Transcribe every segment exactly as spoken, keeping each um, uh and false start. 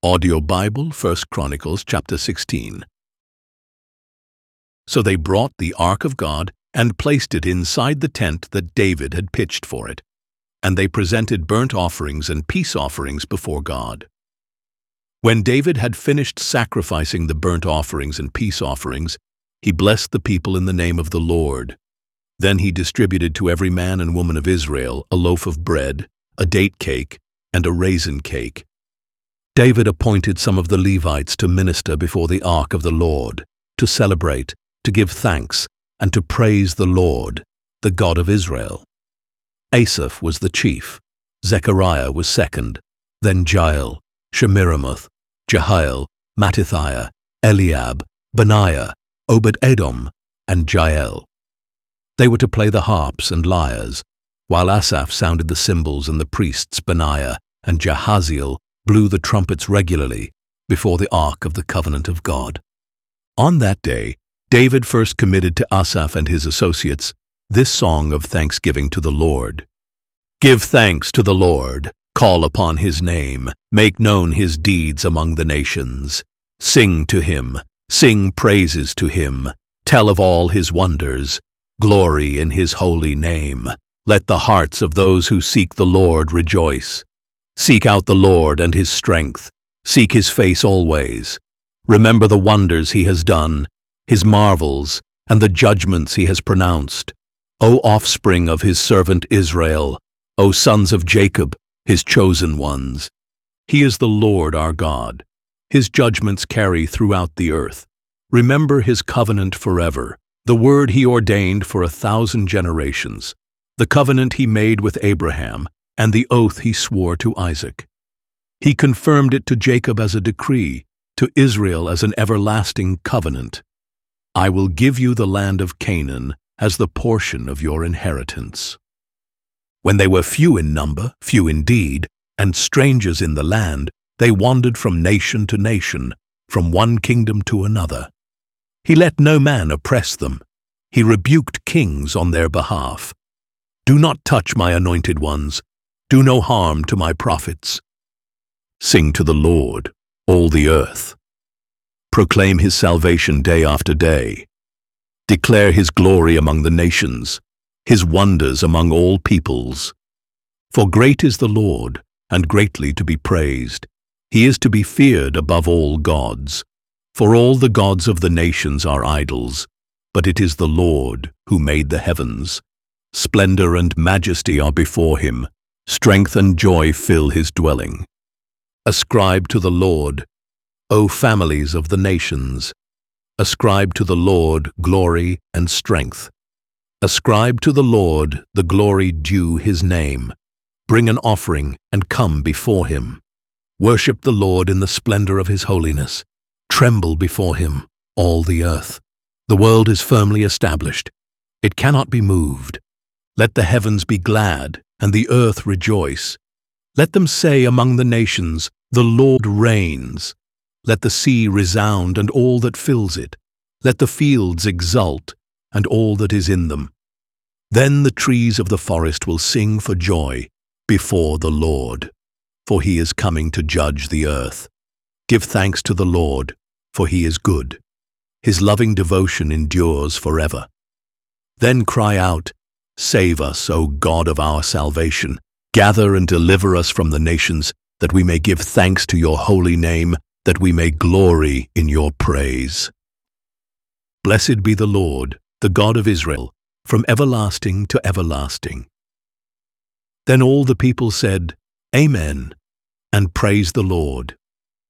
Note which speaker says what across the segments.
Speaker 1: Audio Bible, First Chronicles chapter sixteen. So they brought the ark of God and placed it inside the tent that David had pitched for it, and they presented burnt offerings and peace offerings before God. When David had finished sacrificing the burnt offerings and peace offerings, he blessed the people in the name of the Lord. Then he distributed to every man and woman of Israel a loaf of bread, a date cake, and a raisin cake. David appointed some of the Levites to minister before the ark of the Lord, to celebrate, to give thanks, and to praise the Lord, the God of Israel. Asaph was the chief, Zechariah was second, then Jael, Shemiramoth, Jehiel, Mattithiah, Eliab, Benaiah, Obed-Edom, and Jael. They were to play the harps and lyres, while Asaph sounded the cymbals, and the priests Benaiah and Jahaziel blew the trumpets regularly before the ark of the covenant of God. On that day, David first committed to Asaph and his associates this song of thanksgiving to the Lord. Give thanks to the Lord, call upon his name, make known his deeds among the nations. Sing to him, sing praises to him, tell of all his wonders, glory in his holy name. Let the hearts of those who seek the Lord rejoice. Seek out the Lord and his strength, seek his face always. Remember the wonders he has done, his marvels, and the judgments he has pronounced. O offspring of his servant Israel, O sons of Jacob, his chosen ones. He is the Lord our God. His judgments carry throughout the earth. Remember his covenant forever, the word he ordained for a thousand generations, the covenant he made with Abraham, and the oath he swore to Isaac. He confirmed it to Jacob as a decree, to Israel as an everlasting covenant. I will give you the land of Canaan as the portion of your inheritance. When they were few in number, few indeed, and strangers in the land, they wandered from nation to nation, from one kingdom to another. He let no man oppress them. He rebuked kings on their behalf. Do not touch my anointed ones. Do no harm to my prophets. Sing to the Lord, all the earth. Proclaim his salvation day after day. Declare his glory among the nations, his wonders among all peoples. For great is the Lord, and greatly to be praised. He is to be feared above all gods. For all the gods of the nations are idols, but it is the Lord who made the heavens. Splendor and majesty are before him. Strength and joy fill his dwelling. Ascribe to the Lord, O families of the nations. Ascribe to the Lord glory and strength. Ascribe to the Lord the glory due his name. Bring an offering and come before him. Worship the Lord in the splendor of his holiness. Tremble before him, all the earth. The world is firmly established. It cannot be moved. Let the heavens be glad, and the earth rejoice. Let them say among the nations, the Lord reigns. Let the sea resound and all that fills it. Let the fields exult and all that is in them. Then the trees of the forest will sing for joy before the Lord, for he is coming to judge the earth. Give thanks to the Lord, for he is good. His loving devotion endures forever. Then cry out, Save us, O God of our salvation. Gather and deliver us from the nations, that we may give thanks to your holy name, that we may glory in your praise. Blessed be the Lord, the God of Israel, from everlasting to everlasting. Then all the people said, Amen, and praised the Lord.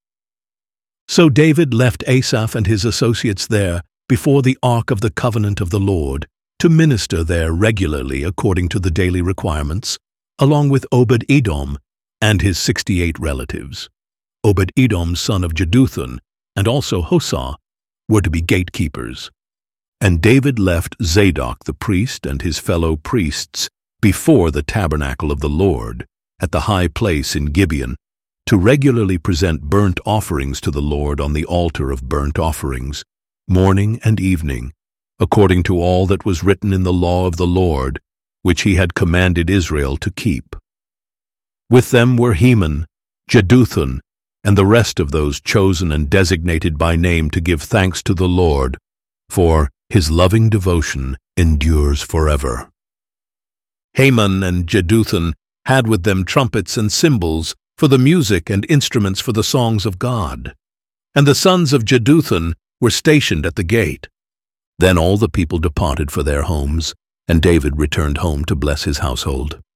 Speaker 1: So David left Asaph and his associates there before the ark of the covenant of the Lord, to minister there regularly according to the daily requirements, along with Obed-Edom and his sixty-eight relatives. Obed-Edom, son of Jeduthun, and also Hosah, were to be gatekeepers. And David left Zadok the priest and his fellow priests before the tabernacle of the Lord, at the high place in Gibeon, to regularly present burnt offerings to the Lord on the altar of burnt offerings, morning and evening, according to all that was written in the law of the Lord, which he had commanded Israel to keep. With them were Heman, Jeduthun, and the rest of those chosen and designated by name to give thanks to the Lord, for his loving devotion endures forever. Heman and Jeduthun had with them trumpets and cymbals for the music and instruments for the songs of God. And the sons of Jeduthun were stationed at the gate. Then all the people departed for their homes, and David returned home to bless his household.